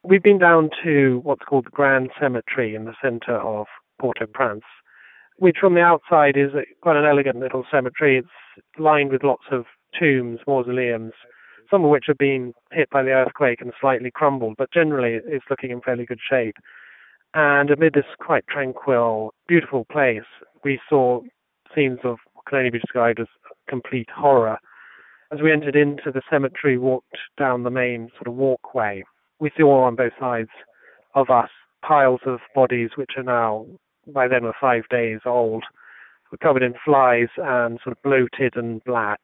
We've been down to what's called the Grand Cemetery in the centre of Port-au-Prince, which from the outside is quite an elegant little cemetery. It's lined with lots of tombs, mausoleums, some of which have been hit by the earthquake and slightly crumbled, but generally it's looking in fairly good shape. And amid this quite tranquil, beautiful place, we saw scenes of what can only be described as complete horror. As we entered into the cemetery, walked down the main sort of walkway, we saw on both sides of us piles of bodies which are now, by then, were 5 days old, were covered in flies and sort of bloated and black,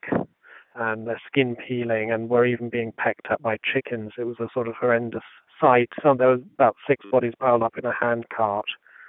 and their skin peeling, and were even being pecked at by chickens. It was a sort of horrendous sight. There was about 6 bodies piled up in a hand cart.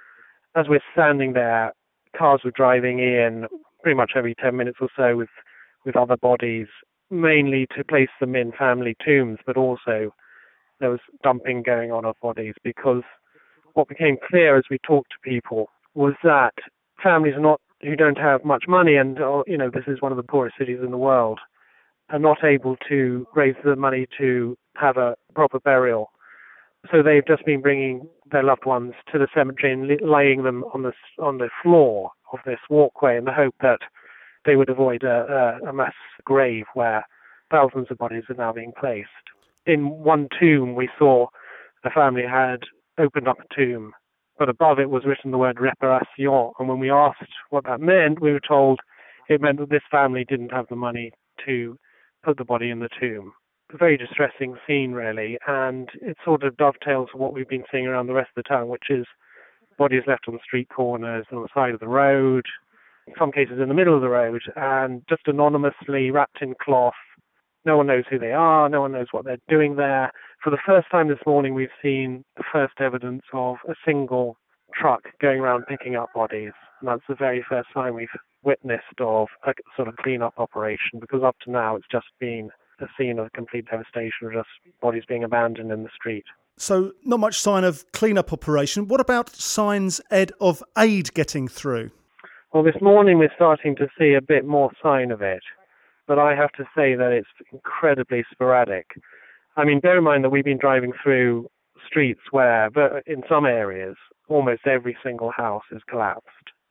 As we're standing there, cars were driving in pretty much every 10 minutes or so with other bodies, mainly to place them in family tombs, but also there was dumping going on of bodies, because what became clear as we talked to people was that families who don't have much money, and this is one of the poorest cities in the world, are not able to raise the money to have a proper burial. So they've just been bringing their loved ones to the cemetery and laying them on the floor of this walkway in the hope that they would avoid a mass grave where thousands of bodies are now being placed. In one tomb, we saw a family had opened up a tomb, but above it was written the word réparation. And when we asked what that meant, we were told it meant that this family didn't have the money to put the body in the tomb. A very distressing scene, really, and it sort of dovetails with what we've been seeing around the rest of the town, which is bodies left on the street corners, on the side of the road, in some cases in the middle of the road, and just anonymously wrapped in cloth. No one knows who they are, no one knows what they're doing there. For the first time this morning, we've seen the first evidence of a single truck going around picking up bodies, and that's the very first time we've witnessed of a sort of clean-up operation, because up to now it's just been a scene of complete devastation, just bodies being abandoned in the street. So not much sign of clean-up operation. What about signs, Ed, of aid getting through? Well, this morning we're starting to see a bit more sign of it, but I have to say that it's incredibly sporadic. I mean, bear in mind that we've been driving through streets where, in some areas, almost every single house is collapsed.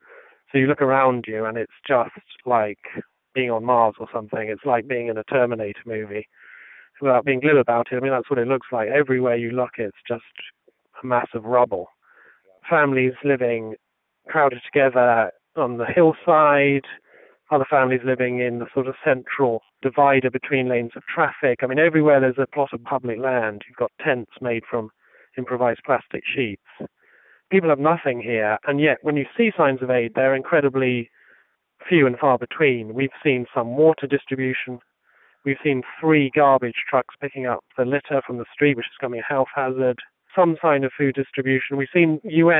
So you look around you and it's just like being on Mars or something. It's like being in a Terminator movie. Without being glib about it, I mean, that's what it looks like. Everywhere you look, it's just a mass of rubble. Families living crowded together on the hillside, other families living in the sort of central divider between lanes of traffic. I mean, everywhere there's a plot of public land, you've got tents made from improvised plastic sheets. People have nothing here, and yet when you see signs of aid, they're incredibly few and far between. We've seen some water distribution. We've seen 3 garbage trucks picking up the litter from the street, which is becoming a health hazard. Some sign of food distribution. We've seen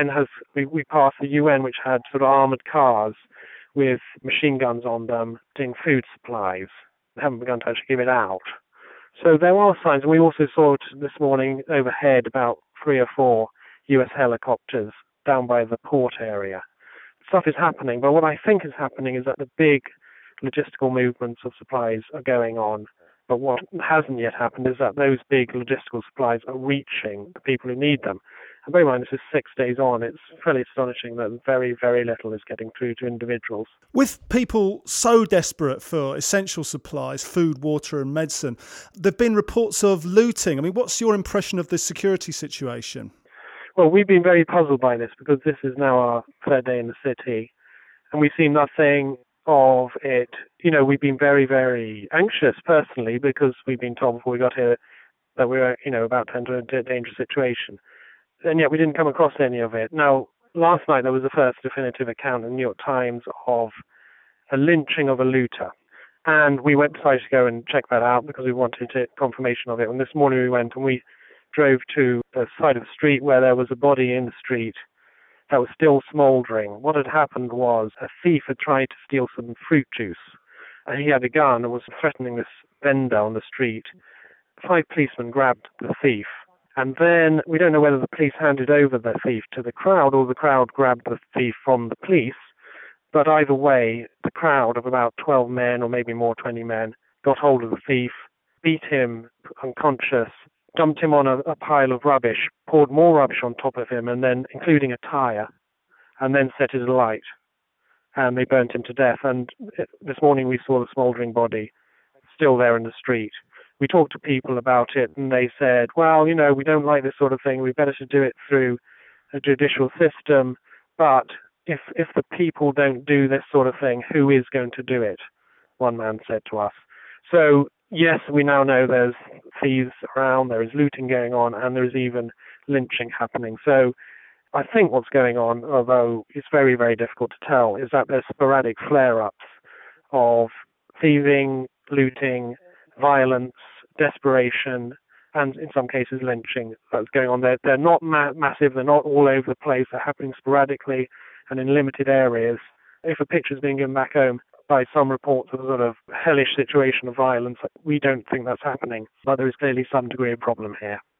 we passed the UN, which had sort of armoured cars with machine guns on them, doing food supplies. They haven't begun to actually give it out. So there are signs, and we also saw this morning overhead about 3 or 4 US helicopters down by the port area. Stuff is happening, but what I think is happening is that the big logistical movements of supplies are going on. But what hasn't yet happened is that those big logistical supplies are reaching the people who need them. And bear in mind, this is 6 days on. It's fairly astonishing that very, very little is getting through to individuals. With people so desperate for essential supplies, food, water and medicine, there have been reports of looting. I mean, what's your impression of the security situation? Well, we've been very puzzled by this because this is now our 3rd day in the city, and we've seen nothing of it. You know, we've been very, very anxious personally because we've been told before we got here that we were, about to enter a dangerous situation. And yet we didn't come across any of it. Now, last night there was the first definitive account in the New York Times of a lynching of a looter. And we decided to go and check that out because we wanted confirmation of it. And this morning we went and we drove to the side of the street where there was a body in the street that was still smouldering. What had happened was a thief had tried to steal some fruit juice, and he had a gun and was threatening this vendor on the street. 5 policemen grabbed the thief, and then we don't know whether the police handed over the thief to the crowd or the crowd grabbed the thief from the police, but either way, the crowd of about 12 men or maybe more, 20 men, got hold of the thief, beat him unconscious, dumped him on a pile of rubbish, poured more rubbish on top of him, and then, including a tyre, and then set it alight. And they burnt him to death. And this morning we saw the smouldering body still there in the street. We talked to people about it, and they said, well, we don't like this sort of thing. We better to do it through a judicial system. But if the people don't do this sort of thing, who is going to do it? One man said to us. So, yes, we now know there's thieves around, there is looting going on, and there is even lynching happening. So I think what's going on, although it's very, very difficult to tell, is that there's sporadic flare-ups of thieving, looting, violence, desperation, and in some cases lynching that's going on. They're not massive, they're not all over the place, they're happening sporadically and in limited areas. If a picture's being given back home by some reports of a sort of hellish situation of violence, we don't think that's happening, but there is clearly some degree of problem here.